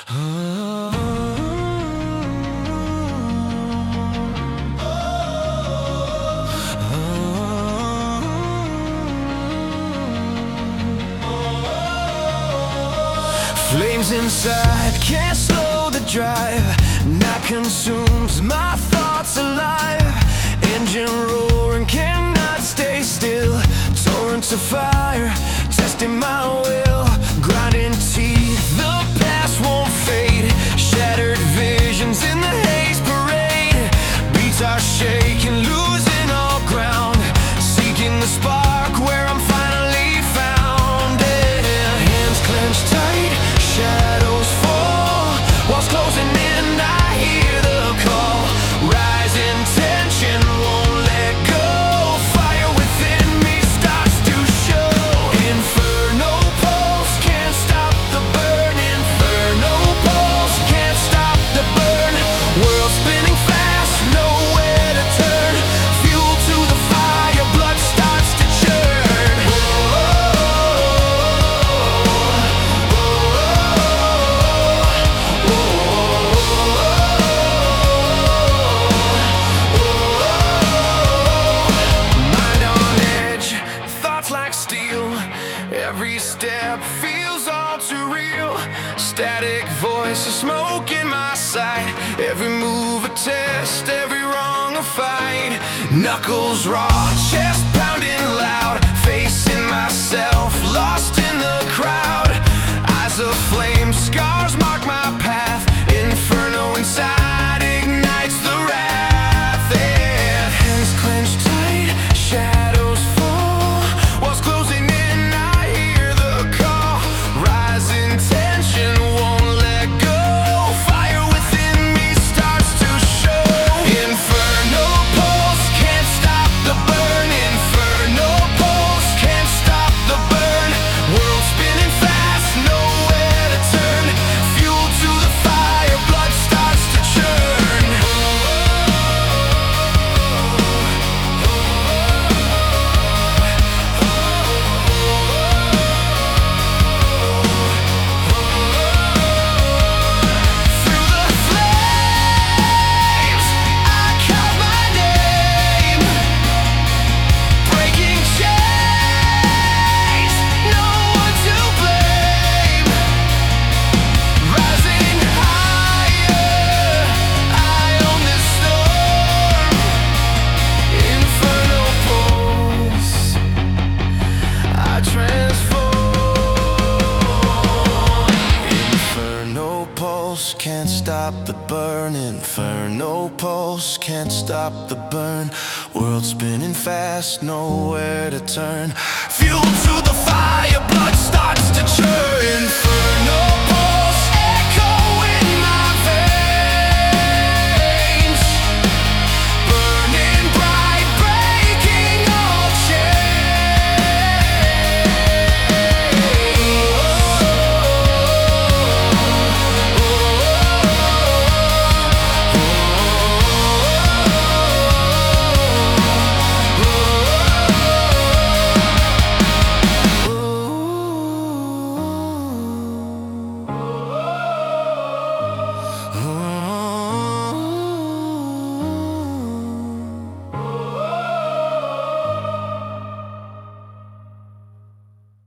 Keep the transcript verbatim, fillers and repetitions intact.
Flames inside can't slow the drive. Night consumes my thoughts alive. Engine roaring cannot stay still. Torrents of fire testing my will. Grinding teeth, the past won't fade. Shattered visions in the haze parade. Beats are shaking, losing all ground. Seeking the spark where I'm finally found. Yeah. Hands clenched tight, shadows fall. Walls closing in, I hear the call. Rising tension won't let go. Fire within me starts to show. Inferno pulse can't stop the burn. Inferno pulse can't stop the burn. World spinning fast, nowhere to turn. Fuel to the fire, blood starts to churn. Mind on edge, thoughts like steel. Every step feels all too real. Static voice, a smoke in my sight. Every move a test, every wrong a fight. Knuckles raw, chest pounding loud. Facing myself, lost in the crowd. Eyes of flame, scars mark my path. Inferno inside ignites the wrath. Yeah. Hands clenched tight, shadows fall. Walls closing in, I hear the call. Rising tension won't let go. Fire within me starts to show. Inferno pulse can't stop the burn. Inferno pulse can't stop the burn. World spinning fast, nowhere to turn. Fuel to the fire, blood starts to churn. Through the flames, I call my name. Breaking chains, no one to blame. Rising higher, I own this storm. Inferno pulse, I transform. Inferno pulse can't stop the burn. Inferno pulse can't stop the burn. World spinning fast, nowhere to turn. Fuel to the fire, blood starts to churn.